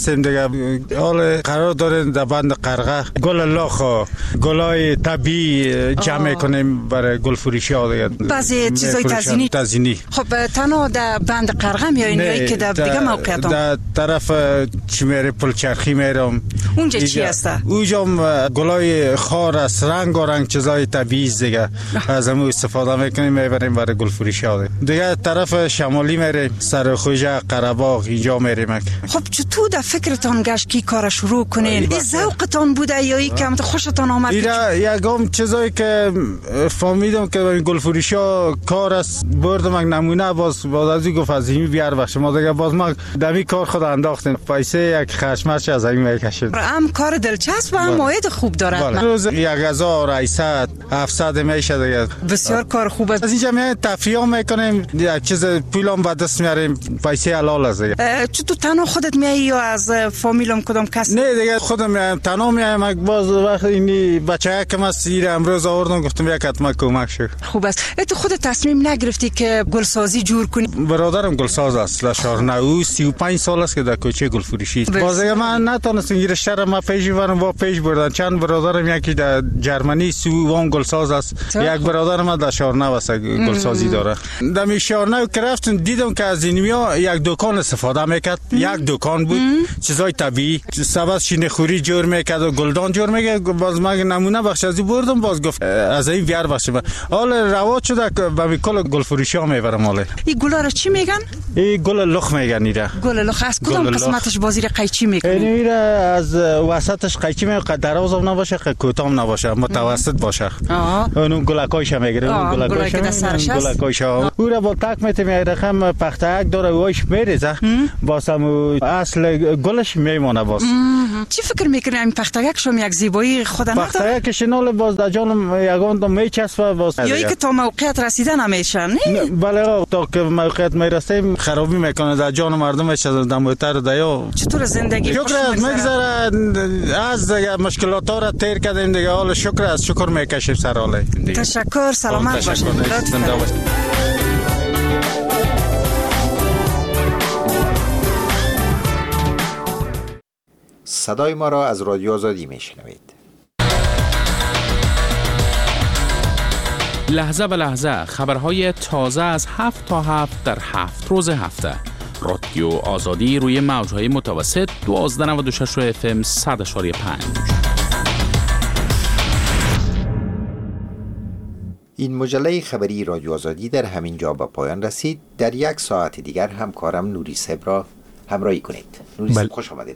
هستیم دیگه. حال قرار داریم در بند قرغه گل لاخ و گلای طبیعی جمع کنیم برای گل فروشی ها دیگه. بعضی چیزای تزیینی. خب تنها در بند قرغه میایین یا که در دیگه موقعیت هم؟ در طرف چی میره پلچرخی میرم. اونجا چی هست؟ اونجا گلای خار است، رنگ و رنگ چیزای طبیعی دیگه از همون استفاده میکنیم میبریم برای گل فروشی ها دیگه. طرف شمالی میریم سرخوجه قره‌باغ اینجا میریم. خب چطور در فکرتان گشت کی کار شروع کنین؟ این ذوقتان بوده یا این که خوشتان آمد؟ یکم چیزایی که فهمیدم که گل فروشی ها کار است بردم نمونه باز از این گفت از این بیار باشه ما دیگه باز ما دمی کار خود انداختیم پیسه یک خشمش از این میکشید. هم کار دلچسب و هم موعد خوب داره. روز 1800 700 میشه دیگه. بسیار کار خوب است. از اینجا می تفریح میکنیم یک چیز پولم به دست میاریم پیسه حلال است دیگه. چطور تنها خودت میای یا از فامیلم کدام کس؟ نه دیگه خودم میام تنها میام. باز وقت این بچه‌ها که ما سیر امروز آوردم گفتم یک حتما کمک شد. خوب است. تو خودت تصمیم نگرفتی که گلسازی جور کنی؟ برادرم گلساز است لشارنه. او 35 سال است که در کوچه گل فروشی. باز من نتونستم این رشته را ما پیش بردم و پیش بردن. چند برادرم یکی در جرمنی سوم گلساز است. یک برادرم در شارنه است گلسازی داره. در شارنه که رفتم دیدم که از اینیا یک دکان استفاده میکرد. یک دکان بود چیزای طبیعی سبز شینه خوری جور میکرد و گلدان جور میکرد. باز ما نمونه بخش از بردم باز گفت از این بیار باشه. حال رواج شده که به کل گل فروشی ها میبرم. حالا این گلا را چی میگن؟ این گل لخ میگن. ایرا گل لخ از کدام قسمتش بازی قیچی میکنی؟ ایرا از وسطش قیچی میکنه. دراز هم نباشه کوتاه هم نباشه متوسط باشه. اون گلکایش میگیره. اون گلکایش گلکایش او را با تک میتیم یک رقم پختک داره وایش میریزه باسم اصل گلش میمونه. باز چی فکر میکنی این پختک شما یک زیبایی خود نداره؟ پختکش نال باز در جانم یگان تو میچسبه باز یا اینکه تا موقعیت رسیده نمیشه. بله تا که موقعیت میرسیم خرابی میکنه در جان مردمش. از دموتر دیا چطور زندگی شکر میگذره از مشکلات ها را تیر کردیم دیگه. حال شکر از شکر میکشیم سر حال. تشکر سلامت باشید. صدای ما را از رادیو آزادی میشنوید. لحظه به لحظه خبرهای تازه از 7 تا 7 در 7 روز هفته. رادیو آزادی روی موجهای متوسط 1296 FM 100.5. این مجله خبری رادیو آزادی در همین جا به پایان رسید. در یک ساعت دیگر همکارم نوری صبر را همراهی کنید. نوری صبر خوش آمدید.